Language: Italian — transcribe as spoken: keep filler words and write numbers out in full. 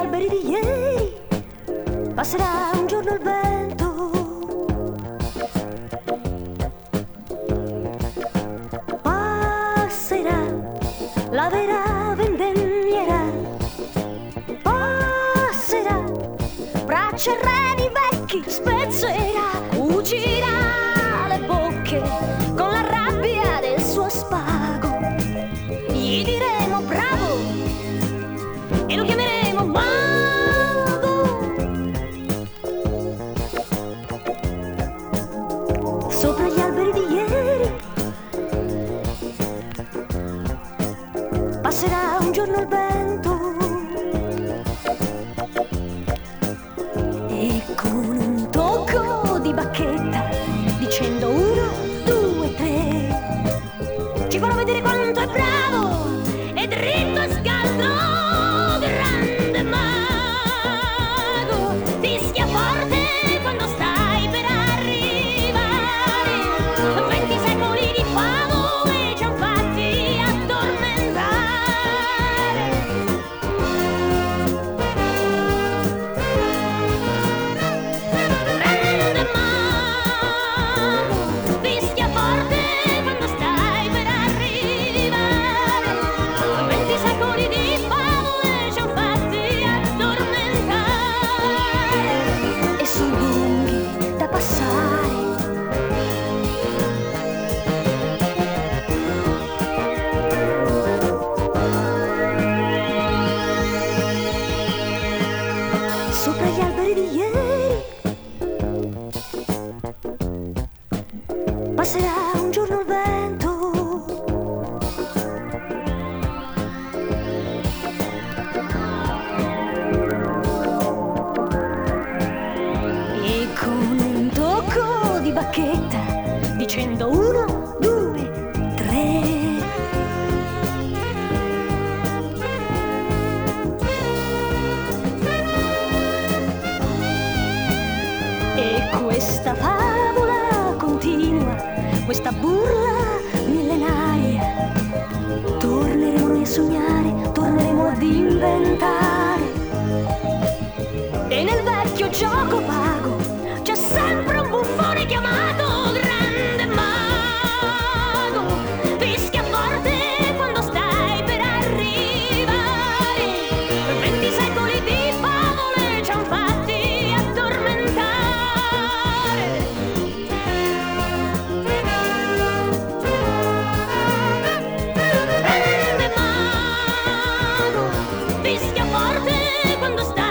alberi di ieri passerà un giorno il vento. Passerà la vera vendemmiera. Passerà braccia e reni vecchi, spezzerà, cucirà le bocche con la rabbia del suo spago. Gli diremo bravo e lo chiameremo mago. Sopra gli alberi di ieri passerà un giorno il vento e con un tocco di bacchetta, dicendo uno, due, tre, ci farà vedere quanto è bravo e dritto e scaldo. Grande mago, fischia forte quando stai per arrivare. Venti secoli di favole ci han fatti addormentare. Grande mago, fischia forte quando stai per arrivare. Venti secoli di favole ci han fatti addormentare. E sui lunghi da passare sopra gli alberi di ieri passerà un giorno il vento e con un tocco di bacchetta, dicendo uno, due, tre. E questa favola continua, questa burla millenaria, torneremo noi a sognare, torneremo ad inventare. E nel vecchio gioco vago c'è sempre un buffone chiamato Grande Mago. Fischia forte quando stai per arrivare. Venti secoli di favole ci han fatti addormentare. Grande mago, fischia forte quando stai